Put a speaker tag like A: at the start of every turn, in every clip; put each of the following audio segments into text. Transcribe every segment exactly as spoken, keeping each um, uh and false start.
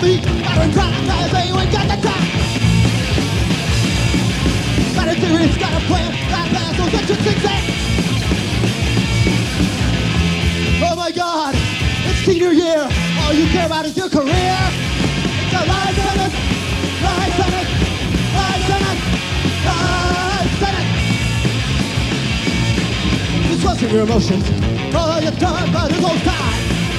A: me. Gotta try to tell you, you ain't got the time. Got a theory, it's got a plan. Got plans, so get your things in. Oh my God, it's senior year. All you care about is your career. It's a life sentence, life sentence, life sentence, life sentence. Discussing your emotions. All you've done, but it's all time.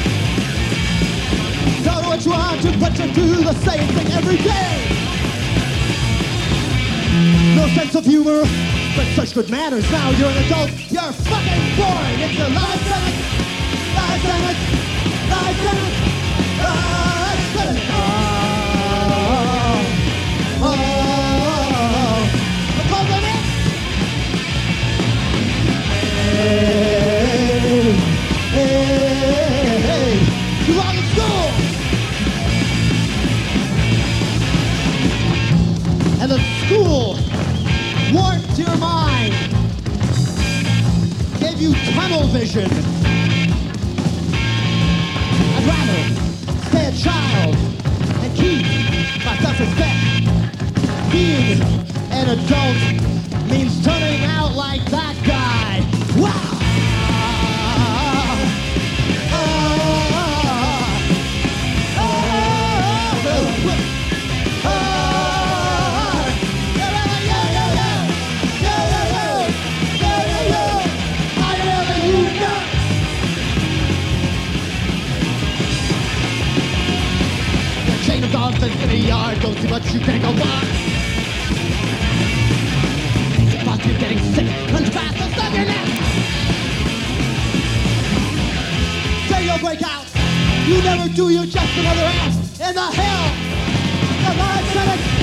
A: Don't know what you want to put you through the same thing every day. No sense of humor, but such good manners. Now you're an adult, you're fucking boring. It's a life sentence, life sentence, life sentence, life sentence. Oh, oh, I'm calling it. Hey, hey, hey, too long in school. And the school warped your mind, gave you tunnel vision. I'd rather stay a child and keep my self-respect. Being an adult means turning out like that guy. Wow! In a yard, don't see much, you can't go on. But you're getting sick, run fast, don't stop your neck. Say you'll break out, you never do, you're just another ass in the hell. The life sentence.